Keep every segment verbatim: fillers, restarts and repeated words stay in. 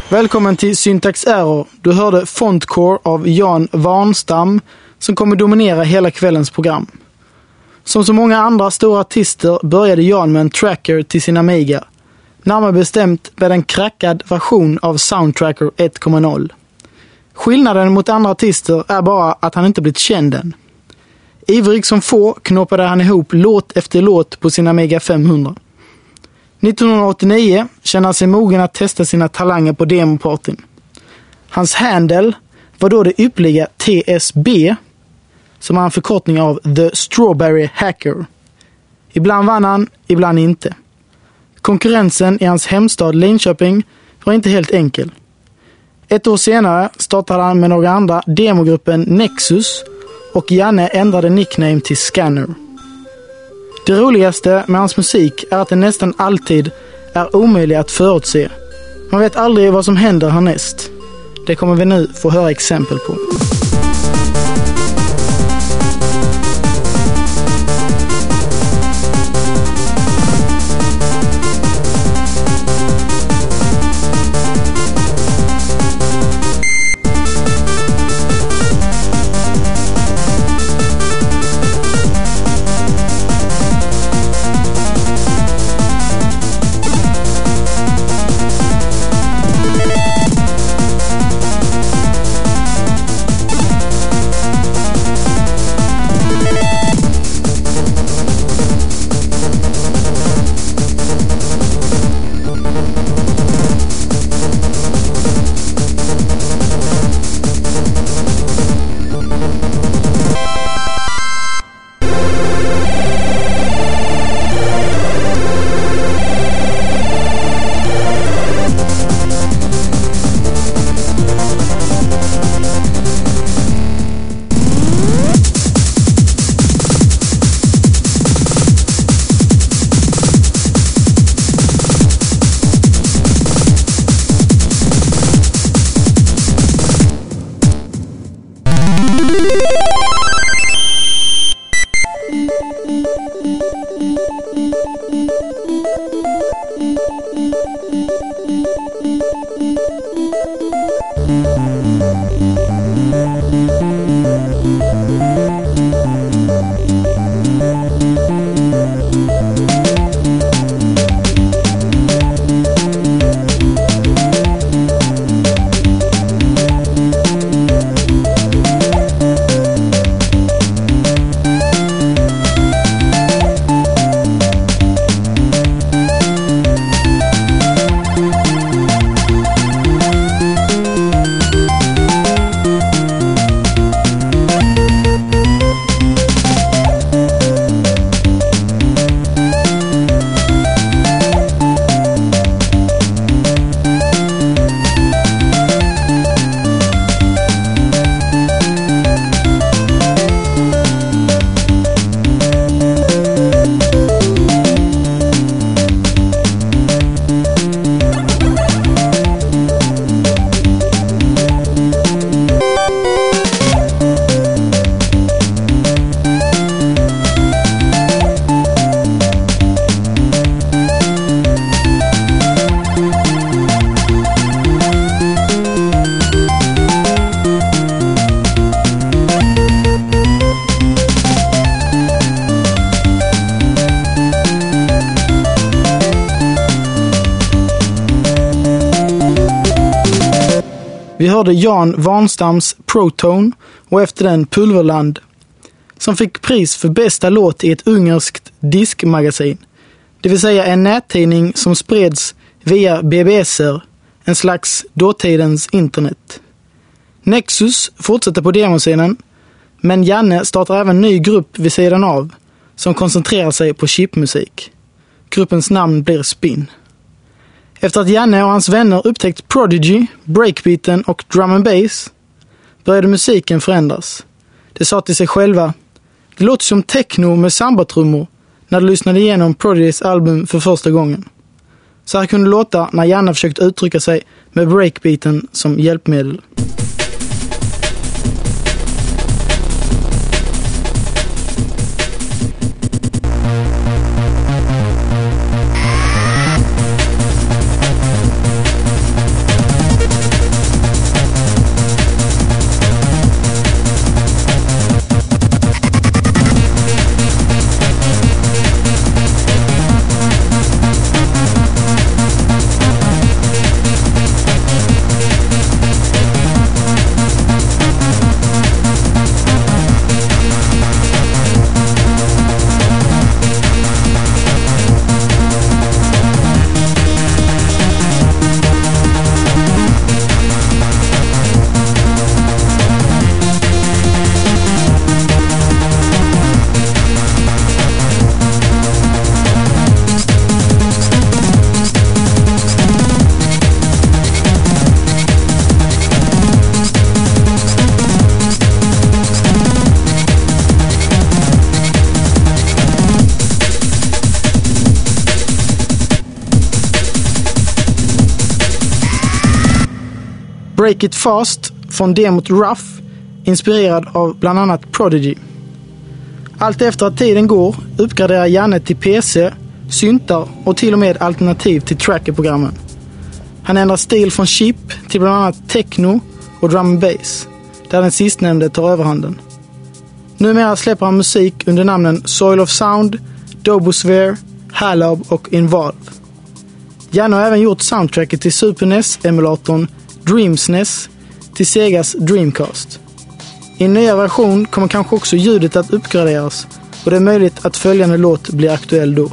Välkommen till Syntax Error. Du hörde Fontcore av Jan Warnstam som kommer dominera hela kvällens program. Som så många andra stora artister började Jan med en tracker till sin Amiga. Närmare bestämt med en crackad version av Soundtracker ett punkt noll. Skillnaden mot andra artister är bara att han inte blivit känd än. Ivrig som få knoppade han ihop låt efter låt på sin Amiga femhundra. nittonhundraåttionio kände han sig mogen att testa sina talanger på demopartyn. Hans handle var då det ypperliga T S B, som är en förkortning av The Strawberry Hacker. Ibland vann han, ibland inte. Konkurrensen i hans hemstad Linköping var inte helt enkel. Ett år senare startade han med några andra demogruppen Nexus och Janne ändrade nickname till Scanner. Det roligaste med hans musik är att den nästan alltid är omöjlig att förutse. Man vet aldrig vad som händer härnäst. Det kommer vi nu få höra exempel på. Vi hörde Jan Warnstams Protone och efter den Pulverland, som fick pris för bästa låt i ett ungerskt diskmagasin. Det vill säga en nättidning som spreds via B B S-er, en slags dåtidens internet. Nexus fortsätter på demoscenen, men Janne startar även en ny grupp vid sidan av som koncentrerar sig på chipmusik. Gruppens namn blir Spin. Efter att Janne och hans vänner upptäckt Prodigy, breakbeaten och drum and bass började musiken förändras. De sa till sig själva: det låter som techno med sambatrummor, när de lyssnade igenom Prodigys album för första gången. Så här kunde det låta när Janne försökte uttrycka sig med breakbeaten som hjälpmedel. Break It Fast från demot Rough, inspirerad av bland annat Prodigy. Allt efter att tiden går uppgraderar Janne till P C, syntar och till och med alternativ till trackerprogrammen. Han ändrar stil från chip till bland annat techno och drum and bass, där den sistnämnde tar överhanden. Numera släpper han musik under namnen Soil of Sound, Dobosphere, Halab och Involve. Janne har även gjort soundtracket till Super N E S-emulatorn Dreams N E S till Segas Dreamcast. I en nya version kommer kanske också ljudet att uppgraderas och det är möjligt att följande låt blir aktuell då.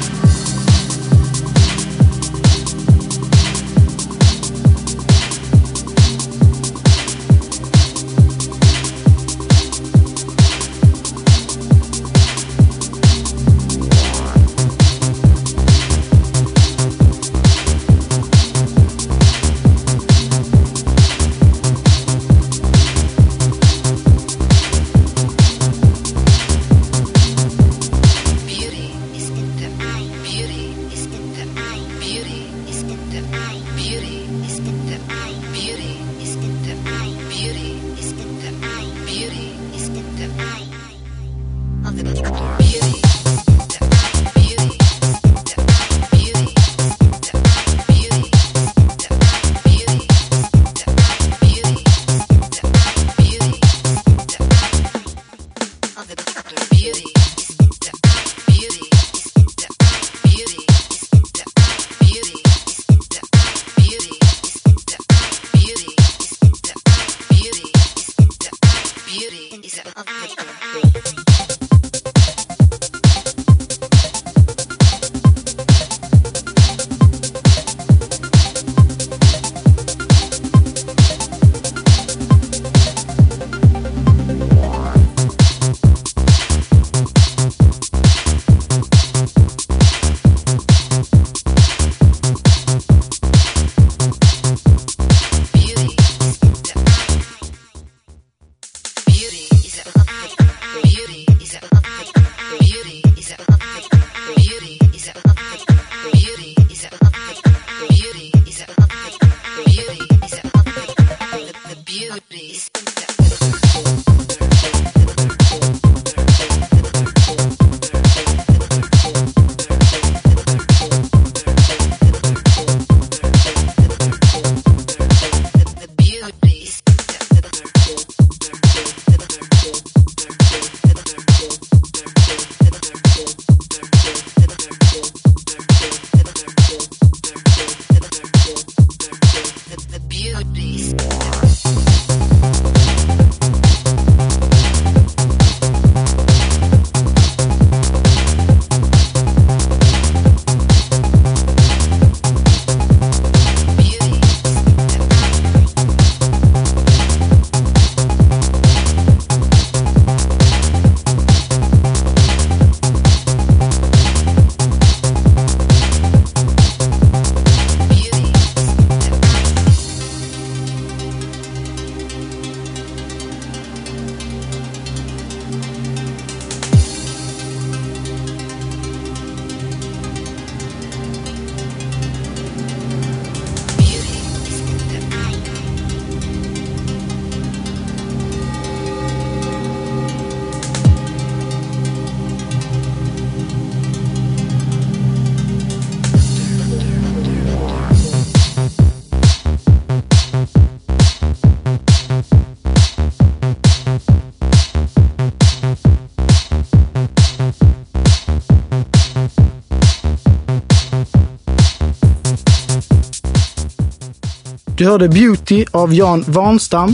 Du hörde Beauty av Jan Warnstam.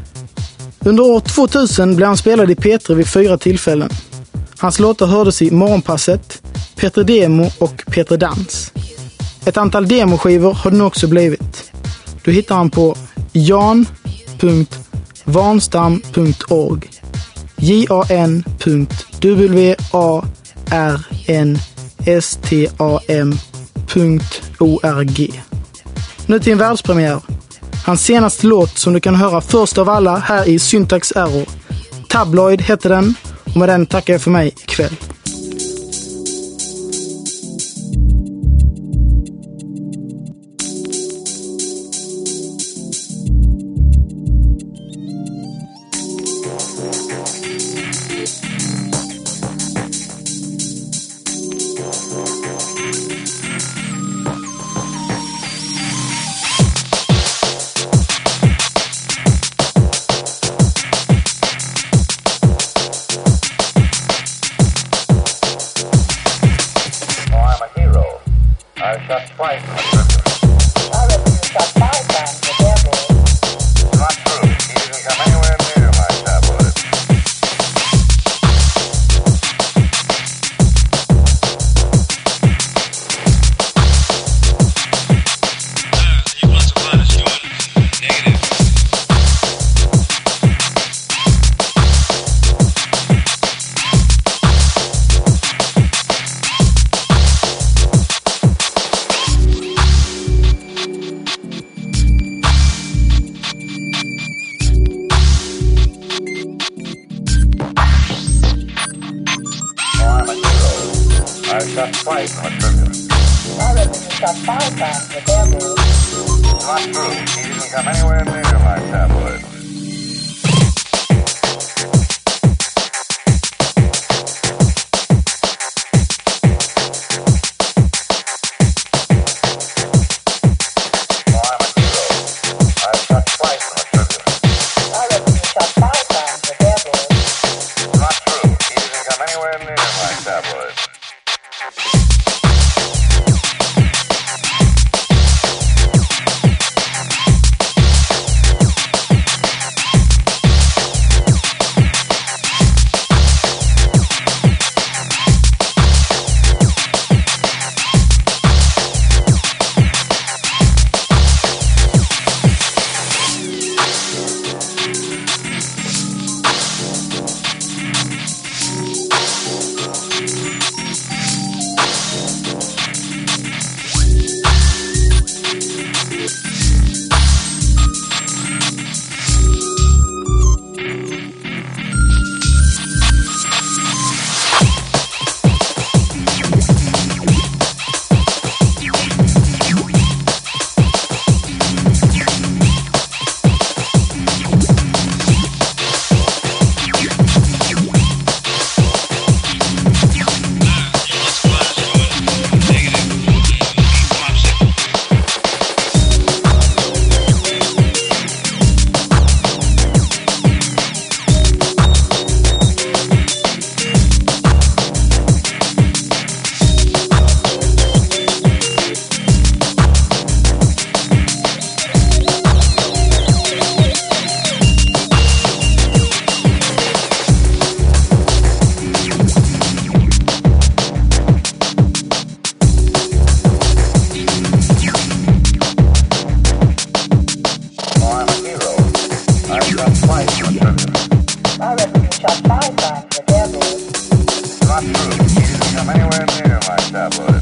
Under år tvåtusen blev han spelad i P tre vid fyra tillfällen. Hans låtar hördes i Morgonpasset, P tre Demo och P tre Dans. Ett antal demoskivor har den också blivit. Du hittar han på jan punkt warnstam punkt org j a n punkt w a r n s t a m punkt org. Nu till en världspremiär. Hans senaste låt som du kan höra först av alla här i Syntax Error. Tabloid heter den och med den tackar jag för mig ikväll. twice in the trivia. I reckon you shot five times the devil. Not true. He didn't come anywhere near my tabloid. He wants a lot of doing negative. I shot twice in the trivia. I reckon you shot five times the devil. Not true. He didn't come anywhere near my tabloid. Oh, I'm a hero. I shot twice in the trivia. I reckon you shot five times the devil. Not true. He didn't come anywhere near my tabloid. I reckon you shot five times the devil. Not true. He didn't come anywhere near my tabloid.